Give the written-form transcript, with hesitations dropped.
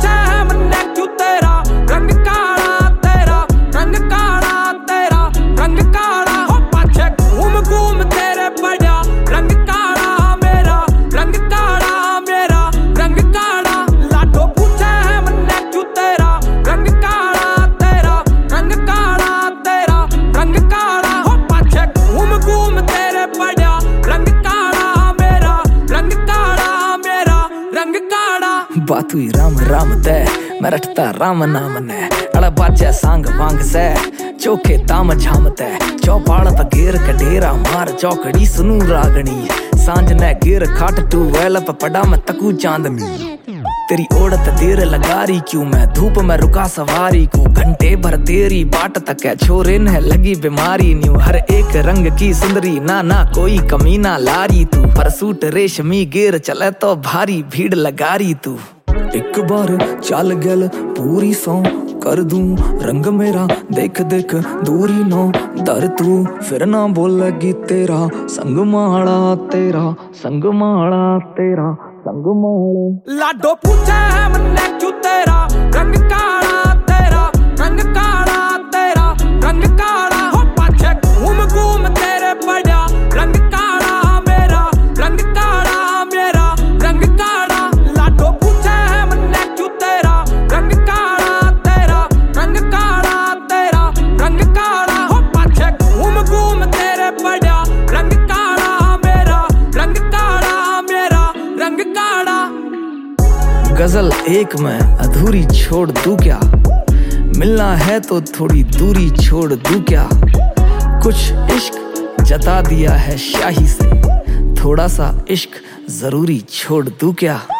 पूछे है मन्ने क्यों तेरा रंग काला, तेरा रंग काला, तेरा रंग काला। हो पाछे घूम घूम तेरे पड़ा रंग काला मेरा, रंग काला मेरा, रंग काला। लाडो पूछे है मन्ने क्यों तेरा रंग काला, तेरा रंग काला, तेरा रंग काला। हो पाछे घूम घूम तेरे पड़ा रंग काला मेरा, रंग काला मेरा, रंग काला। बात हुई राम राम तय, मैं रटता राम नाम ने। अड़ा बाजे सांग वांग से चौके ताम झाम तय। चौपाड़ पर घेर कडेरा मार चौकड़ी सुनू रागणी। सांझ ने घेर खाट टू वेल पर पड़ा मैं तकू चांदनी। तेरी ओढ़त देर लगारी क्यों, मैं धूप में रुका सवारी को। घंटे भर तेरी बाट तक है छोरे ने लगी बीमारी न्यू। हर एक रंग की सुंदरी ना ना कोई कमी ना लारी तू। पर सूट रेशमी गेर चले तो भारी भीड़ लगारी तू। एक बार चल गल पूरी सौ कर दूं रंग मेरा देख देख दूरी नो दर तू। फिर ना बोलेगी तेरा संग माड़ा, तेरा संग माड़ा, तेरा संग माड़ा। लाडो पूछे है मन्ने क्यों तेरा रंग काला, तेरा रंग काला, तेरा रंग काला। हो पाछे घूम घूम तेरे पड़ा रंग काला मेरा, रंग काला मेरा, रंग काला। लाडो पूछे है मन्ने क्यों तेरा रंग काला, तेरा रंग काला, तेरा रंग काला। हो पाछे घूम घूम तेरे पड़ा रंग काला मेरा, रंग काला मेरा, रंग काला। गजल एक में अधूरी छोड़ दूं क्या, मिलना है तो थोड़ी दूरी छोड़ दूं क्या। कुछ इश्क जता दिया है शाही से, थोड़ा सा इश्क जरूरी छोड़ दूं क्या।